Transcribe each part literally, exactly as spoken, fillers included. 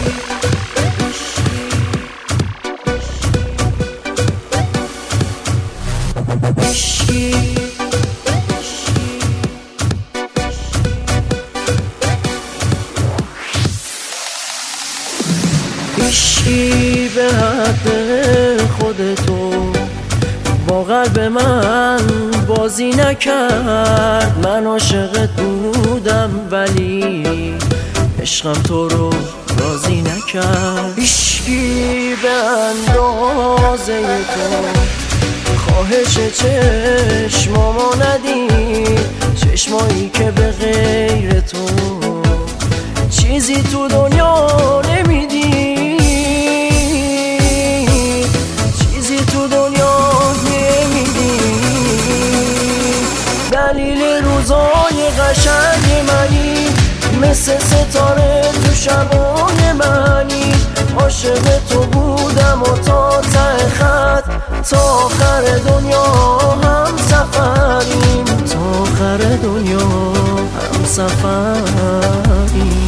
عشقی به حق خودتو با قلب من بازی نکرد. من عاشقت بودم ولی عشقم تو رو راضی نکرد. عشقی به اندازه تو خواهش چشمامو ندید، چشمایی که به غیر تو چیزی تو دنیا نمیدی، چیزی تو دنیا نمیدی. دلیل روزای قشنگ منی، مثل ستاره تو شبای منی. عاشق تو بودم و تا ته خط، تا آخر دنیا هم سفریم، تا آخر دنیا هم سفریم.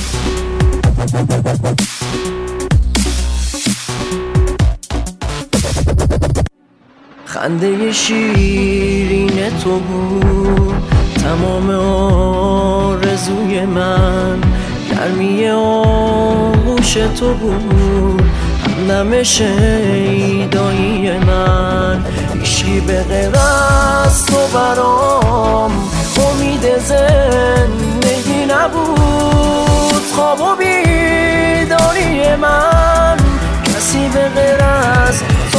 خنده شیرین تو بود تمام آرزوی من، گرمی آغوش تو بود همدم شیدایی من. عشقی به غیر از تو برام امید زندگی نبود، خواب و بیداری من کسی به غیر از تو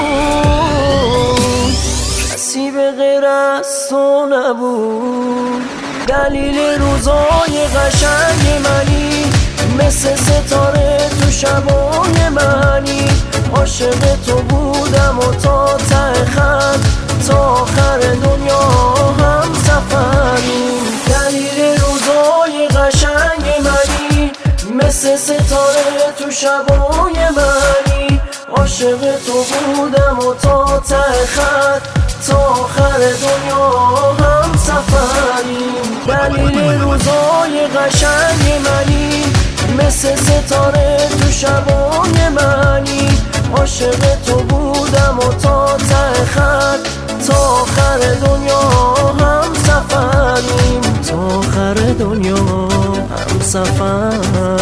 نبود، کسی به غیر از تو نبود. دلیل روزای قشنگ منی، مثل ستاره تو شبای منی. عاشق تو بودم و تا ته خط، تا آخر دنیا هم سفریم. دلیل روزای قشنگ منی، مثل ستاره تو شبای منی. عاشق تو بودم و تا ته خط، تا آخر دنیا هم سفریم. دلیل روزای قشنگ منی، مثل ستاره تو شبای منی. عاشق تو بودم و تا ته خط، تا آخر دنیا هم سفریم، تا آخر دنیا هم سفریم.